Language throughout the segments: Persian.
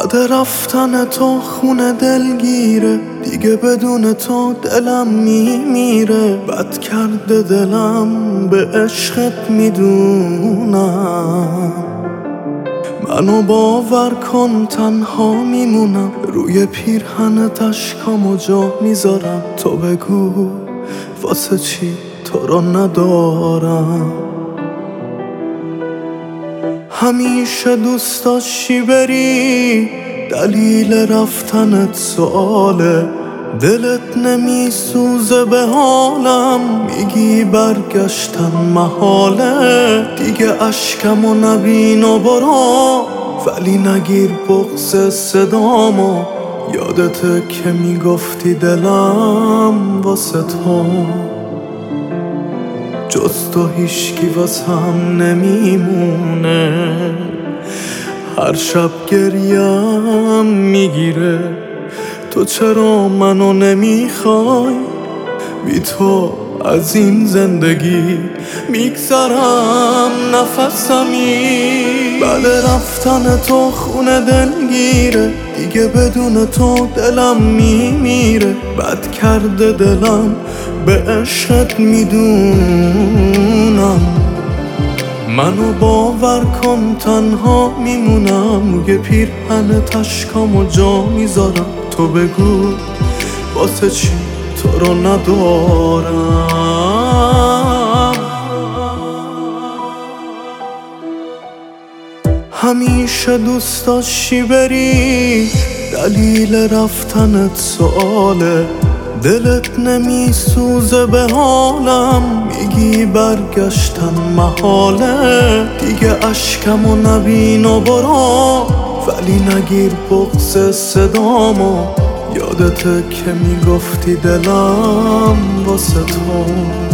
بعد رفتن تو خونه دلگیره، دیگه بدون تو دلم میمیره. بد کرده دلم به عشقت میدونم، منو باور کن تنها میمونم. روی پیرهنت اشکامو جا میذارم، تو بگو واسه چی تو رو ندارم. همیشه دوست داشتی بری، دلیل رفتنت سؤاله. دلت نمیسوزه به حالم، میگی برگشتن محاله. دیگه اشکمو نبین و برو، ولی نگیر بغض صدامو. یادته که میگفتی دلم واسه تو، جز تو هیشکی واسم نمیمونه. هر شب گریم میگیره، تو چرا منو نمیخوای؟ بی تو از این زندگی میگذرم نفسمی. بعد رفتن تو خونه دلگیره، دیگه بدون تو دلم میمیره. بد کرده دلم به عشقت میدونم، منو باور کن تنها میمونم. روی پیرهنت اشکامو جا میذارم، تو بگو واسه چی تو رو ندارم. همیشه دوست داشتی بری، دلیل رفتنت سؤاله. دلت نمیسوزه به حالم، میگی برگشتن محاله. دیگه اشکمو نبین و برو، ولی نگیر بغض صدامو. یادته که میگفتی دلم واسه تو،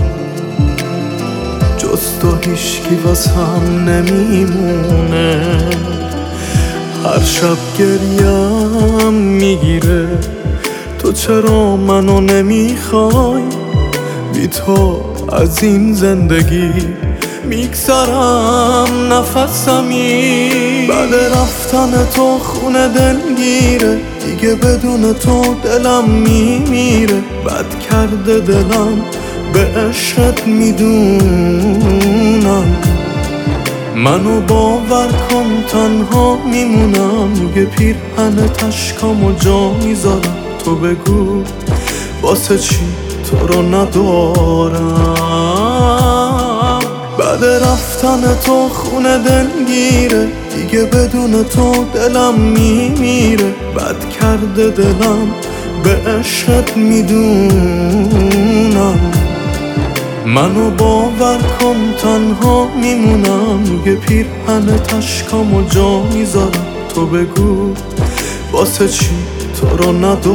جز تو هیشکی واسم نمیمونه. هر شب گریم میگیره، تو چرا منو نمیخوای؟ بی تو از این زندگی میگذرم نفسمی. بعد رفتن تو خونه دلگیره، دیگه بدون تو دلم میمیره. بد کرده دلم به عشقت میدونم، منو باور کن تنها میمونم. روی پیرهنت اشکامو جا میذارم، تو بگو واسه چی تو رو ندارم. بعد رفتن تو خونه دلگیره، دیگه بدون تو دلم میمیره. بد کرده دلم به عشقت میدونم، منو باور کن تنها میمونم. روی پیرهنت اشکامو جا میذارم، تو بگو واسه چی تو رو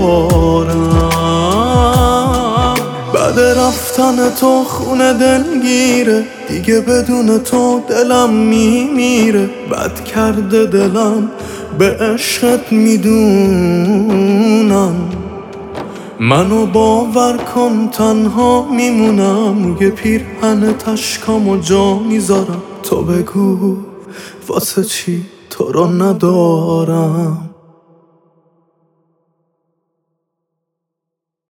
ندارم. بعد رفتن تو خونه دلگیره، دیگه بدون تو دلم میمیره. بد کرده دلم به عشقت میدونم، منو باور کن تنها میمونم. روی پیرهنت اشکامو جا میذارم، تو بگو واسه چی تو رو ندارم.